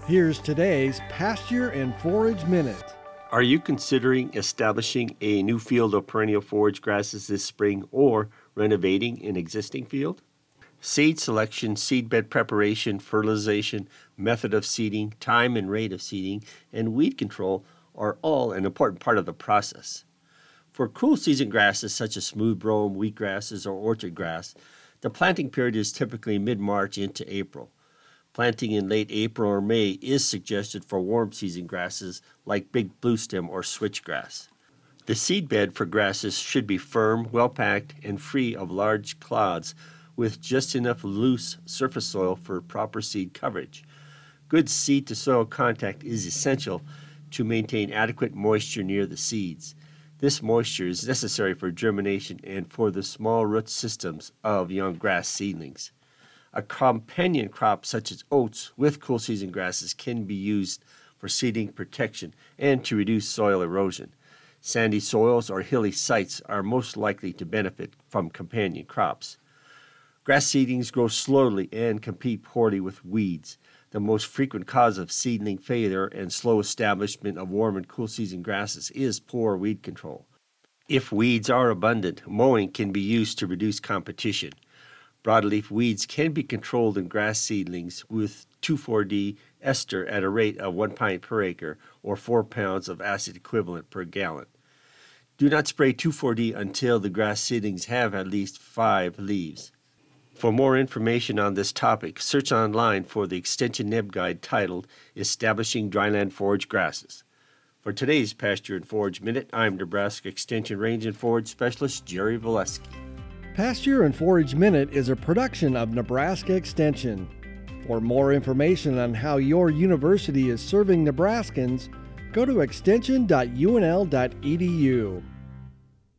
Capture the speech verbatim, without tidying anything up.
Here's today's Pasture and Forage Minute. Are you considering establishing a new field of perennial forage grasses this spring or renovating an existing field? Seed selection, seedbed preparation, fertilization, method of seeding, time and rate of seeding, and weed control are all an important part of the process. For cool season grasses such as smooth brome, wheatgrasses, or orchard grass, the planting period is typically mid-March into April. Planting in late April or May is suggested for warm season grasses like big bluestem or switchgrass. The seedbed for grasses should be firm, well-packed, and free of large clods with just enough loose surface soil for proper seed coverage. Good seed-to-soil contact is essential to maintain adequate moisture near the seeds. This moisture is necessary for germination and for the small root systems of young grass seedlings. A companion crop such as oats with cool season grasses can be used for seeding protection and to reduce soil erosion. Sandy soils or hilly sites are most likely to benefit from companion crops. Grass seedlings grow slowly and compete poorly with weeds. The most frequent cause of seedling failure and slow establishment of warm and cool season grasses is poor weed control. If weeds are abundant, mowing can be used to reduce competition. Broadleaf weeds can be controlled in grass seedlings with two four D ester at a rate of one pint per acre or four pounds of acid equivalent per gallon. Do not spray two four D until the grass seedlings have at least five leaves. For more information on this topic, search online for the Extension Neb Guide titled Establishing Dryland Forage Grasses. For today's Pasture and Forage Minute, I'm Nebraska Extension Range and Forage Specialist Jerry Valesky. Pasture and Forage Minute is a production of Nebraska Extension. For more information on how your university is serving Nebraskans, go to extension dot U N L dot E D U.